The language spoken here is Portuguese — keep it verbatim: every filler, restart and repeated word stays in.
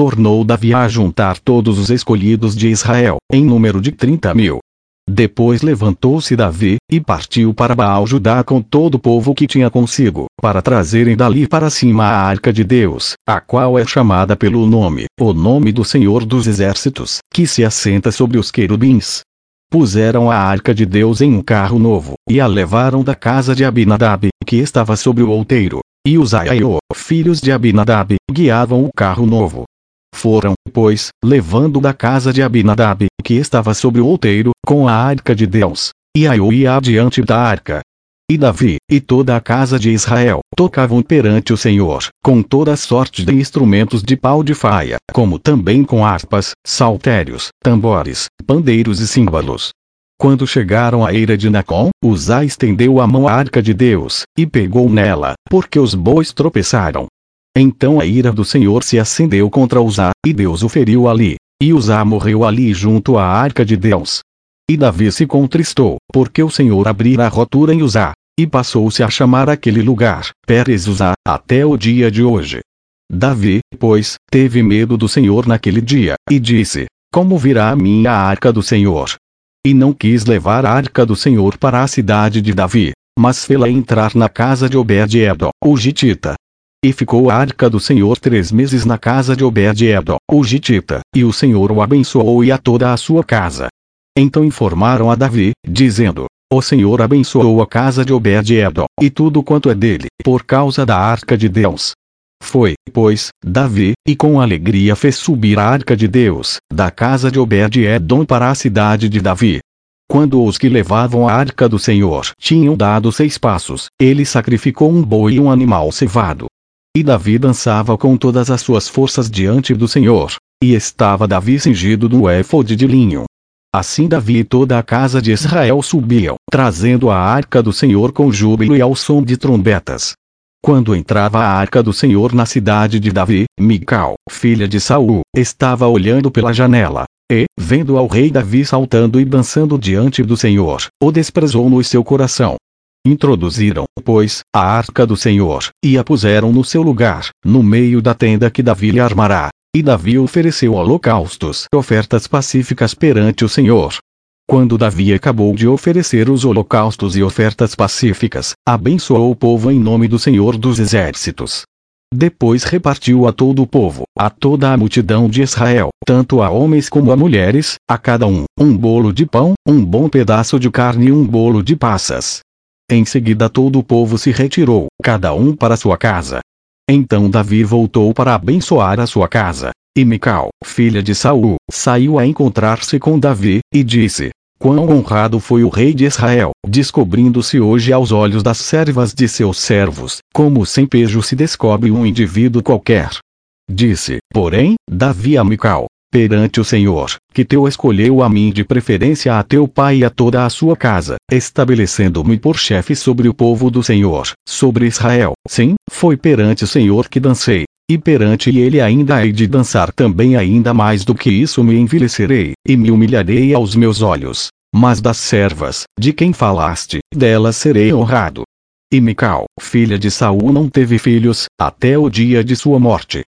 tornou Davi a juntar todos os escolhidos de Israel, em número de trinta mil. Depois levantou-se Davi, e partiu para Baal-Judá com todo o povo que tinha consigo, para trazerem dali para cima a arca de Deus, a qual é chamada pelo nome, o nome do Senhor dos Exércitos, que se assenta sobre os querubins. Puseram a arca de Deus em um carro novo, e a levaram da casa de Abinadab, que estava sobre o outeiro, e Uzai e O, filhos de Abinadab, guiavam o carro novo. Foram, pois, levando da casa de Abinadab, que estava sobre o outeiro, com a arca de Deus, e Aiô ia adiante da arca. E Davi, e toda a casa de Israel, tocavam perante o Senhor, com toda sorte de instrumentos de pau de faia, como também com harpas, saltérios, tambores, pandeiros e símbolos. Quando chegaram à eira de Nacon, Uzai estendeu a mão à arca de Deus, e pegou nela, porque os bois tropeçaram. Então a ira do Senhor se acendeu contra Uzá, e Deus o feriu ali, e Uzá morreu ali junto à arca de Deus. E Davi se contristou, porque o Senhor abrira a rotura em Uzá, e passou-se a chamar aquele lugar, Pérez-Uzá, até o dia de hoje. Davi, pois, teve medo do Senhor naquele dia, e disse: Como virá a mim a arca do Senhor? E não quis levar a arca do Senhor para a cidade de Davi, mas fê-la entrar na casa de Obed-Edom, o Gitita. E ficou a arca do Senhor três meses na casa de Obed-Edom, o Gitita, e o Senhor o abençoou e a toda a sua casa. Então informaram a Davi, dizendo: O Senhor abençoou a casa de Obed-Edom, e tudo quanto é dele, por causa da arca de Deus. Foi, pois, Davi, e com alegria fez subir a arca de Deus, da casa de Obed-Edom para a cidade de Davi. Quando os que levavam a arca do Senhor tinham dado seis passos, ele sacrificou um boi e um animal cevado. E Davi dançava com todas as suas forças diante do Senhor, e estava Davi cingido no éfode de linho. Assim Davi e toda a casa de Israel subiam, trazendo a arca do Senhor com júbilo e ao som de trombetas. Quando entrava a arca do Senhor na cidade de Davi, Mical, filha de Saul, estava olhando pela janela, e, vendo ao rei Davi saltando e dançando diante do Senhor, o desprezou no seu coração. Introduziram, pois, a arca do Senhor, e a puseram no seu lugar, no meio da tenda que Davi lhe armará. E Davi ofereceu holocaustos e ofertas pacíficas perante o Senhor. Quando Davi acabou de oferecer os holocaustos e ofertas pacíficas, abençoou o povo em nome do Senhor dos Exércitos. Depois repartiu a todo o povo, a toda a multidão de Israel, tanto a homens como a mulheres, a cada um, um bolo de pão, um bom pedaço de carne e um bolo de passas. Em seguida todo o povo se retirou, cada um para sua casa. Então Davi voltou para abençoar a sua casa. E Mical, filha de Saul, saiu a encontrar-se com Davi, e disse: Quão honrado foi o rei de Israel, descobrindo-se hoje aos olhos das servas de seus servos, como sem pejo se descobre um indivíduo qualquer. Disse, porém, Davi a Mical: Perante o Senhor, que teu escolheu a mim de preferência a teu pai e a toda a sua casa, estabelecendo-me por chefe sobre o povo do Senhor, sobre Israel. Sim, foi perante o Senhor que dancei, e perante ele ainda hei de dançar também ainda mais do que isso me envelhecerei, e me humilharei aos meus olhos. Mas das servas, de quem falaste, delas serei honrado. E Mical, filha de Saul não teve filhos, até o dia de sua morte.